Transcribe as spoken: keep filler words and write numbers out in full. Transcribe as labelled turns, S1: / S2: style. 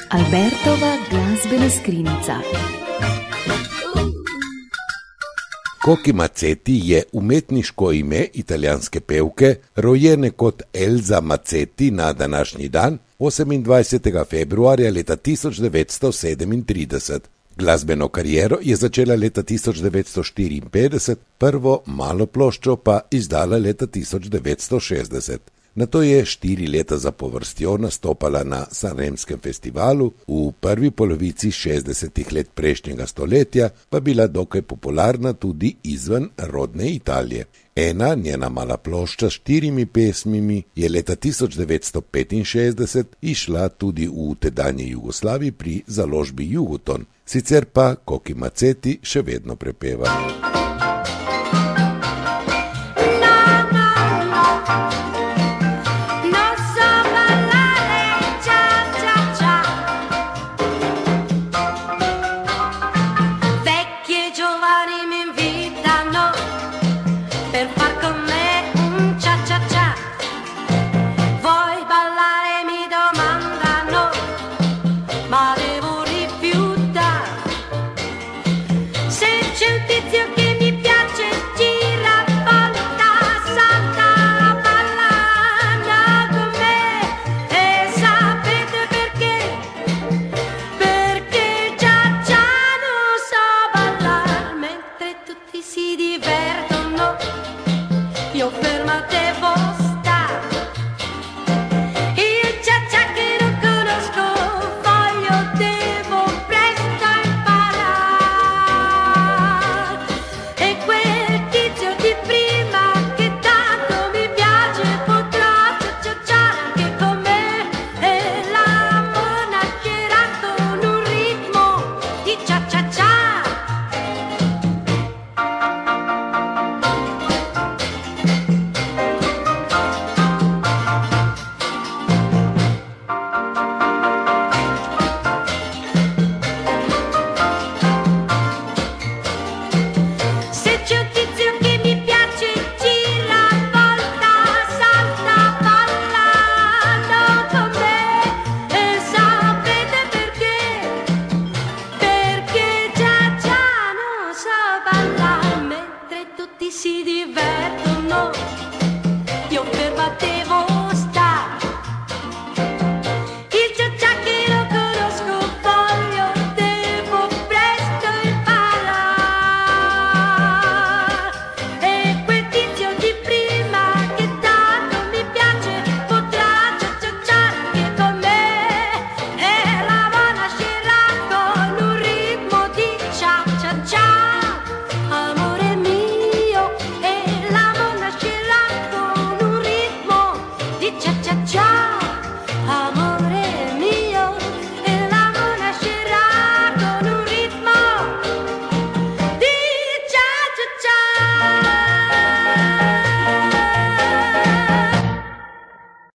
S1: Albertova glazbena skrinjica.
S2: Koki Mazzetti je umetniško ime italijanske pevke, rojene kot Elza Mazzetti na današnji dan, osemindvajsetega februarja leta tisoč devetsto sedemintrideset. Glasbeno kariero je začela leta tisoč devetsto štiriinpetdeset, prvo malo ploščo pa izdala leta tisoč devetsto šestdeset. Nato je štiri leta zapovrstjo nastopala na Sanremskem festivalu, v prvi polovici šestdesetih let prejšnjega stoletja pa bila dokaj popularna tudi izven rodne Italije. Ena njena mala plošča s štirimi pesmimi je leta tisoč devetsto petinšestdeset išla tudi v tedanji Jugoslaviji pri založbi Jugoton, sicer pa Koki Mazzetti še vedno prepeva.
S3: Si divertono, io fermo a te.